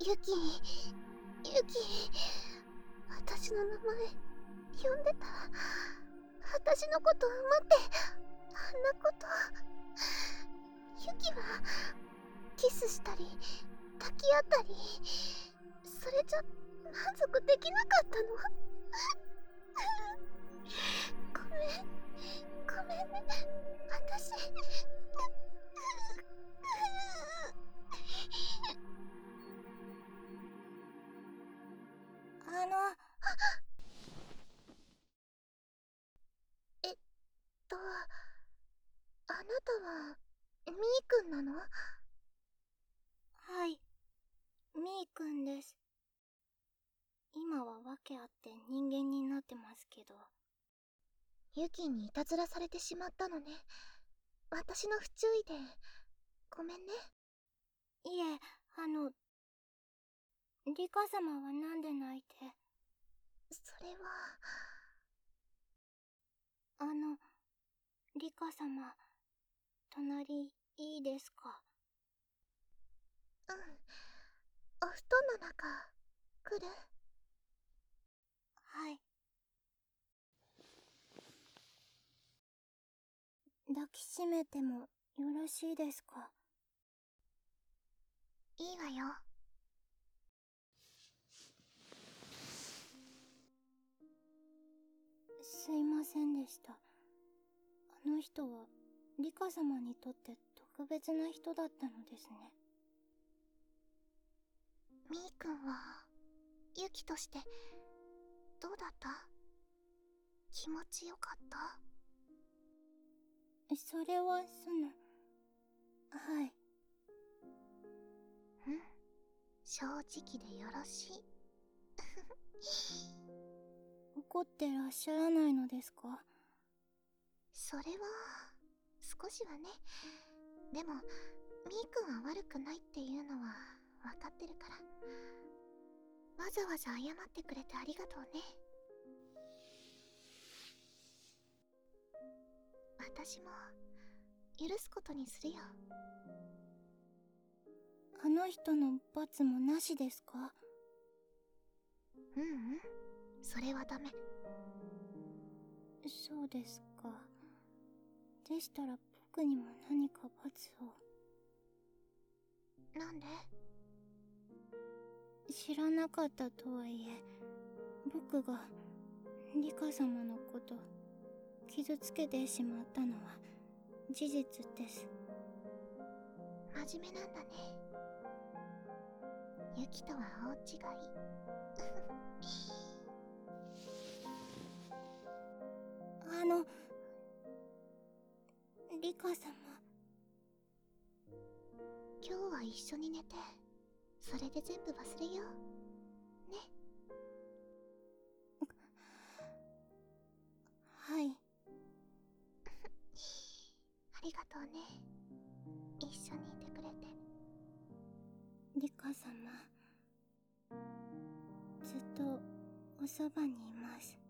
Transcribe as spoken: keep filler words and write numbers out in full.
ユキ、ユキ、私の名前呼んでた。私のことを思ってあんなこと。ユキはキスしたり抱き合ったり、それじゃ満足できなかったの。ごめん、ごめんね、私。 あのえっとあなたはミーくんなの？ はい、みーくんです。今は訳あって人間になってますけど。 ユキにいたずらされてしまったのね。私の不注意でごめんね。 いえ、あのリカ様はなんで泣いて。 それはあのリカ様、隣いいですか？ うん、お布団の中来る？ はい。抱きしめてもよろしいですか？ いいわよ。 すいませんでした。あの人はリカ様にとって特別な人だったのですね。 ミーくんはユキとしてどうだった？気持ちよかった？ それはそのはい。 うん、正直でよろしい。 怒ってらっしゃらないのですか？ それは少しはね。でもミーくんは悪くないっていうのは分かってるから、わざわざ謝ってくれてありがとうね。私も許すことにするよ。 あの人の罰もなしですか？ ううん、それはダメ。 そうですか。でしたら僕にも何か罰を。 なんで？ 知らなかったとはいえ、僕がリカ様のこと傷つけてしまったのは事実です。 真面目なんだね。ユキとは大違い。 あのリカ様、 今日は一緒に寝て、それで全部忘れようね。 はい。 ありがとうね、一緒にいてくれて。 リカ様、ずっとおそばにいます。